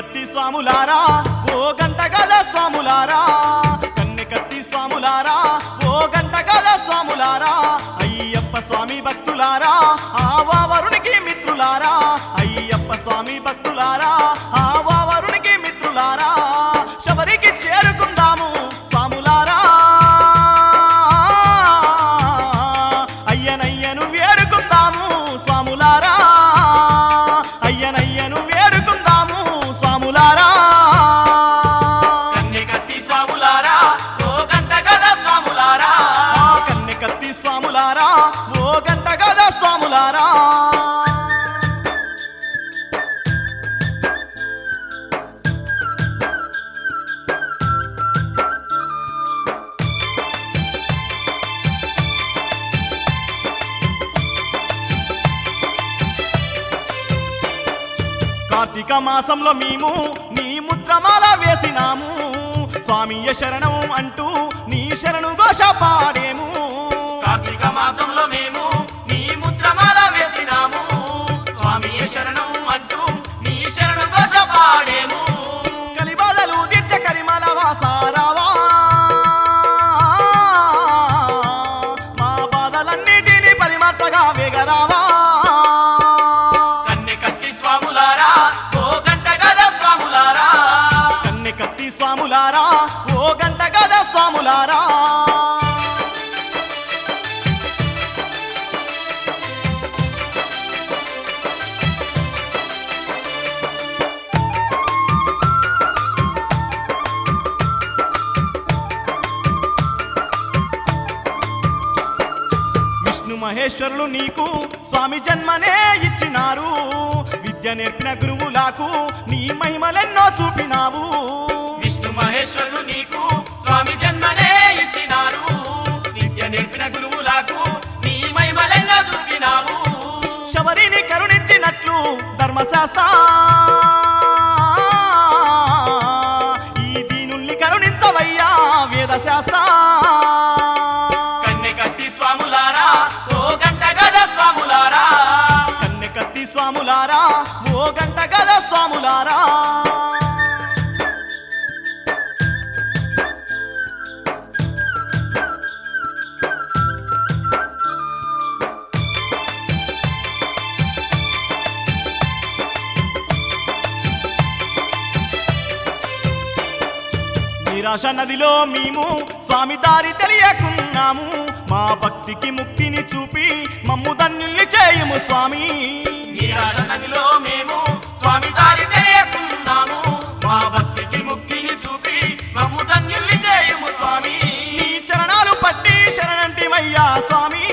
కత్తి స్వాములారా ఓ గంట గద స్వాములారా కన్నె కత్తి స్వాములారా ఓ గంట గద స్వాములారా అయ్యప్ప స్వామి భక్తులారా ఆవా వరునికి మిత్రులారా అయ్యప్ప స్వామి భక్తులారా ఆవా వరునికి మిత్రులారా శబరికి చేరుకుందాము స్వాములారా అయ్యనయ్యను వేడుకుందాము స్వాములారా అయ్యనయ్యను వేడుకుందాము స్వాములారా కన్నె కత్తి స్వాములారా ఓ గంట గద స్వాములారా కన్నె కత్తి స్వాములారా ఓ గంట గద స్వాములారా కార్తీక మాసంలో మేము నీ ముద్రమాల వేసినాము స్వామియ శరణం అంటూ నీ శరణు ఘోష పాడేము కార్తీక మాసంలో మేము నీ ముద్రమాల వేసినాము స్వామి శరణం అంటూ నీ శరణు ఘోష పాడేము కలిబాధలు తీర్చ కరిమల వాసారావా మా బాధలన్నిటినీ పరిమార్చగా వేగరావా కన్నె కత్తి స్వాములారా ఓ గంట గద స్వాములారా కన్నె కత్తి స్వాములారా ఓ గంట గద స్వాములారా విష్ణు మహేశ్వరులు నీకు స్వామి జన్మనే ఇచ్చినారు విద్య నేర్పిన గురువులకు నీ మహిమలెన్నో చూపినావు విష్ణు మహేశ్వరులు నీకు స్వామి జన్మనే ఇచ్చినారు విద్య నేర్పిన గురువులకు నీ మహిమలెన్నో చూపినావు శబరిని కరుణించినట్లు ధర్మశాస్త్ర ఈ దీనుల్ని కరుణించవయ్యా వేదశాస్త్ర కన్నె కత్తి స్వాములారా ఓ గంట గద స్వాములారా కన్నె కత్తి స్వాములారా ఓ గంట గద స్వాములారా నిరాశ నదిలో మేము స్వామి దారి తెలియకున్నాము మా భక్తికి ముక్తిని చూపి మమ్ము ధన్యుల్ని చేయము స్వామి నిరాశ నదిలో మేము స్వామి దారి తెలియకున్నాము మా భక్తికి ముక్తిని చూపి మమ్ము ధన్యుల్ని చేయుము స్వామి నీ చరణాలు పట్టి శరణంటిమయ్యా స్వామి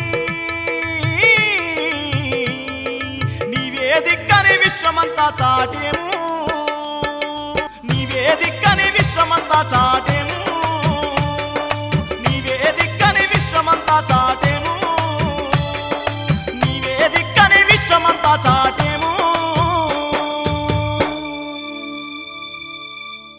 నీవే దిక్కని విశ్వమంతా చాటేము నీవే దిక్కని విశ్వమంతా చాటే